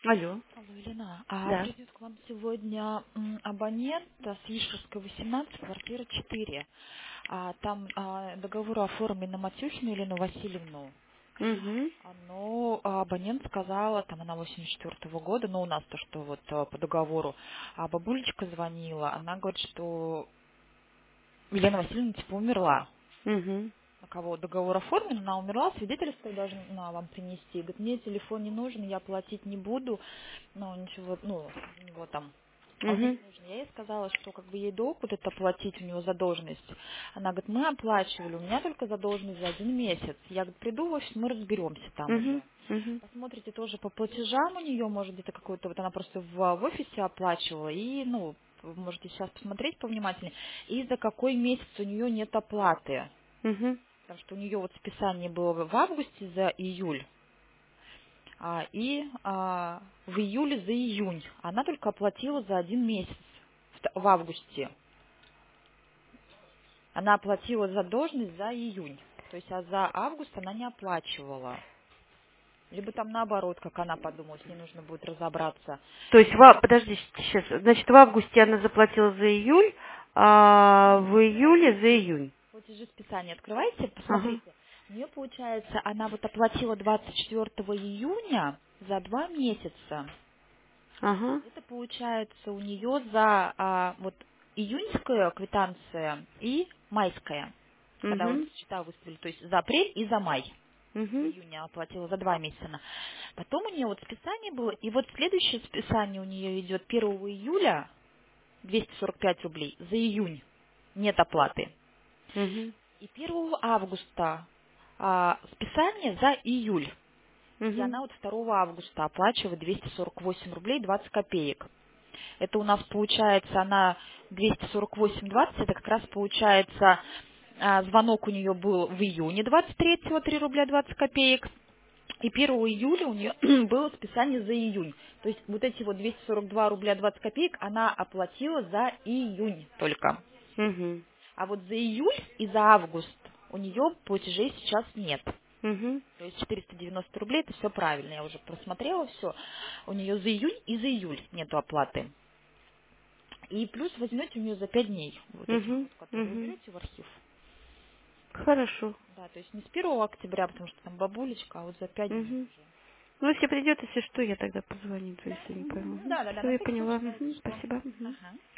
Алло. Алло, Елена, Да. придет к вам сегодня абонент с Ишерской 18, квартира 4. Там договор оформлен на Матюхину Елену Васильевну. Угу. Но абонент сказала, там она 84-го года, но у нас то, что вот по договору, бабулечка звонила, она говорит, что Елена Васильевна типа умерла. Угу. На кого договор оформлен, она умерла, свидетельство должна вам принести. Говорит, мне телефон не нужен, я платить не буду, но ничего, у него там, он мне Угу. не нужен. Я ей сказала, что как бы ей долг вот это платить, у него задолженность. Она говорит, мы оплачивали, у меня только задолженность за 1 месяц. Я говорю, приду в офис, мы разберемся там Угу. уже. Угу. Посмотрите тоже по платежам у нее, может где-то какой-то, вот она просто в офисе оплачивала, и, вы можете сейчас посмотреть повнимательнее, и за какой месяц у нее нет оплаты. Угу. Потому что у нее вот списание было в августе за июль, в июле за июнь. Она только оплатила за 1 месяц в августе. Она оплатила задолженность за июнь. То есть, а за август она не оплачивала. Либо там наоборот, как она подумала, с ней нужно будет разобраться. То есть, подожди, сейчас, значит, в августе она заплатила за июль, а в июле за июнь. Платежи списания открывайте, Ага. посмотрите. У нее, получается, она вот оплатила 24 июня за 2 месяца. Ага. Это получается у нее за вот июньская квитанция и майская, когда вот Угу. счета выставили, то есть за апрель и за май. За Угу. июнь она оплатила за 2 месяца. Потом у нее вот списание было, и вот следующее списание у нее идет 1 июля 245 рублей за июнь, нет оплаты. Угу. И 1 августа списание за июль. И Угу. она вот 2 августа оплачивает 248 рублей 20 копеек. Это у нас получается, она 248,20, это как раз получается, звонок у нее был в июне 23-го, 3 рубля 20 копеек. И 1 июля у нее было списание за июнь. То есть вот эти вот 242 рубля 20 копеек она оплатила за июнь только. Угу. А вот за июль и за август у нее платежей сейчас нет. Угу. То есть 490 рублей, это все правильно, я уже просмотрела все. У нее за июнь и за июль нету оплаты. И плюс возьмете у нее за 5 дней вот этих Угу. вот, которые Угу. уберете в архив. Хорошо. Да, то есть не с 1 октября, потому что там бабулечка, а вот за 5 дней Угу. уже. Ну, если придет, если что, я тогда позвоню, Да, если не пойму. да, да, да, Все, на я всякий поняла. случай, да, если Угу. что. Спасибо. Угу. Ага.